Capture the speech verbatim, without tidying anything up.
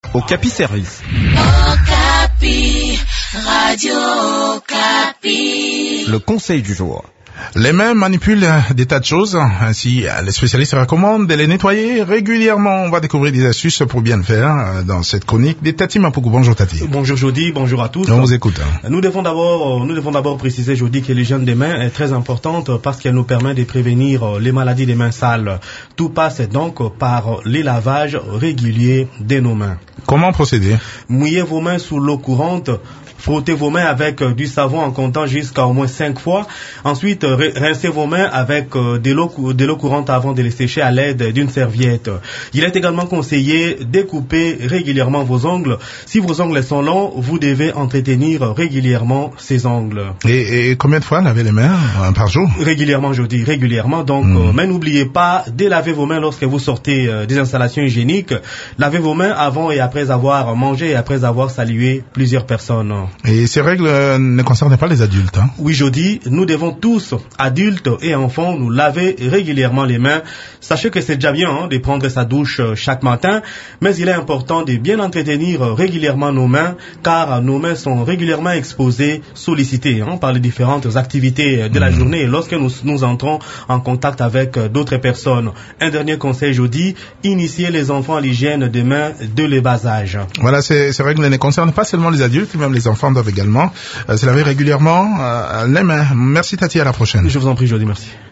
Okapi Service. Okapi, Radio Okapi. Le conseil du jour. Les mains manipulent des tas de choses, ainsi les spécialistes recommandent de les nettoyer régulièrement. On va découvrir des astuces pour bien le faire dans cette chronique des Tati Mapuku. Bonjour Tati. Bonjour Jody, bonjour à tous. On vous écoute. Nous devons d'abord, nous devons d'abord préciser Jody que l'hygiène des mains est très importante parce qu'elle nous permet de prévenir les maladies des mains sales. Tout passe donc par les lavages réguliers de nos mains. Comment procéder? Mouillez vos mains sous l'eau courante. Frottez vos mains avec du savon en comptant jusqu'à au moins cinq fois. Ensuite, rincez vos mains avec de l'eau, de l'eau courante avant de les sécher à l'aide d'une serviette. Il est également conseillé de couper régulièrement vos ongles. Si vos ongles sont longs, vous devez entretenir régulièrement ces ongles. Et, et combien de fois laver les mains par jour? Régulièrement, je dis régulièrement. Donc, mmh. euh, mais n'oubliez pas de laver vos mains lorsque vous sortez euh, des installations hygiéniques. Lavez vos mains avant et après avoir mangé et après avoir salué plusieurs personnes. Et ces règles ne concernent pas les adultes, hein? Oui, Jody, nous devons tous, adultes et enfants, nous laver régulièrement les mains. Sachez que c'est déjà bien hein, de prendre sa douche chaque matin, mais il est important de bien entretenir régulièrement nos mains, car nos mains sont régulièrement exposées, sollicitées hein, par les différentes activités de la mmh. journée lorsque nous, nous entrons en contact avec d'autres personnes. Un dernier conseil, Jody, initier les enfants à l'hygiène des mains de le bas âge. Voilà, ces, ces règles ne concernent pas seulement les adultes, même les enfants doivent également euh, se laver régulièrement euh, les mains. Merci Tati, à la prochaine. Je vous en prie, Jody, merci.